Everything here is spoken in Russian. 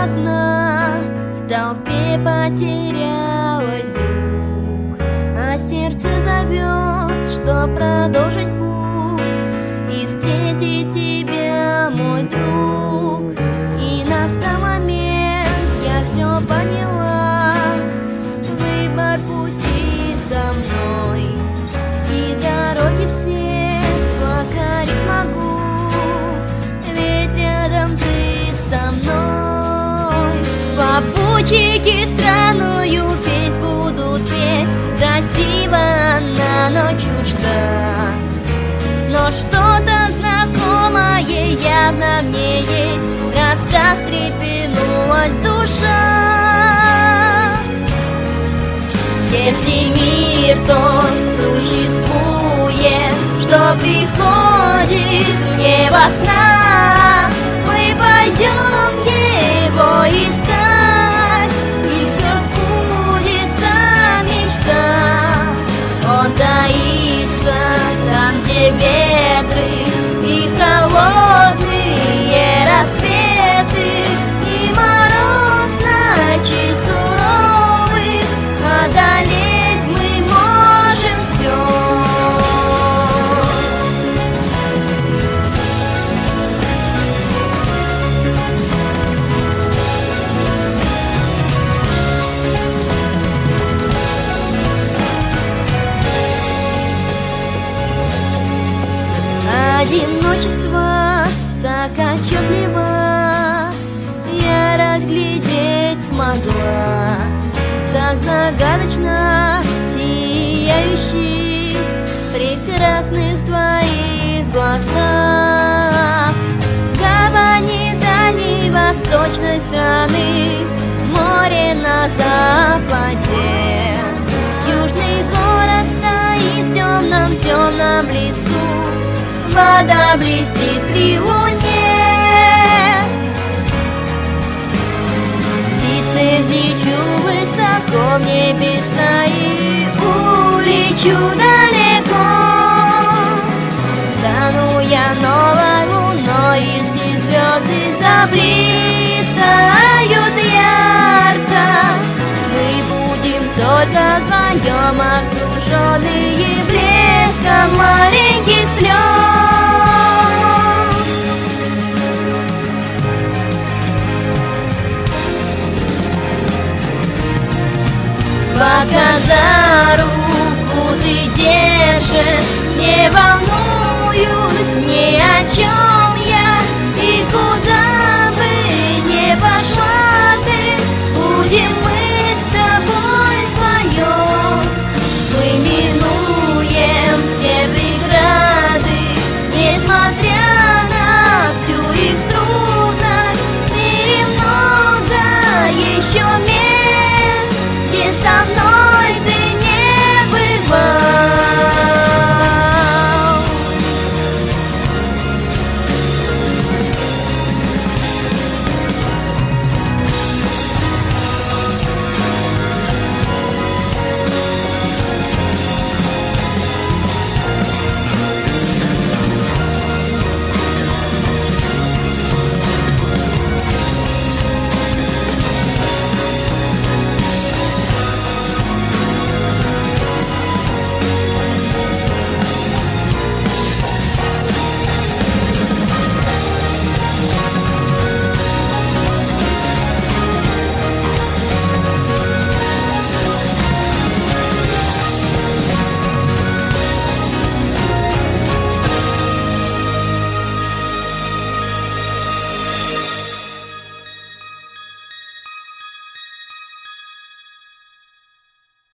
одна, в толпе потерялась вдруг, а сердце зовет, что продолжить путь и встретить тебя, мой друг. И настал момент, я все поняла, выбор пути со мной, и дороги все покорить смогу, ведь рядом ты со мной. Попутчики странную песнь будут петь, красиво она, но чужда, но что-то знакомое явно мне есть, раз так встрепенулась душа. Если мир то существует, что приходит мне во снах, мы пойдем его искать, и все сбудется мечта. Он таится там, где ветры и холодные рассветы, и мороз ночи суровых, одолеть мы можем все. Одиночество так отчетливо я разглядеть смогла, так загадочно сияющих, прекрасных твоих глазах. Гавани дальней восточной страны, море на западе, южный город стоит в темном лесу, вода блестит при луне. Птицы взлечу высоко в небеса и улечу далеко. Стану я новой луной, и все звезды заблистают ярко. Мы будем только вдвоем, окруженные блеском маленьких слез. Пока за руку ты держишь, не волнуюсь ни о чем.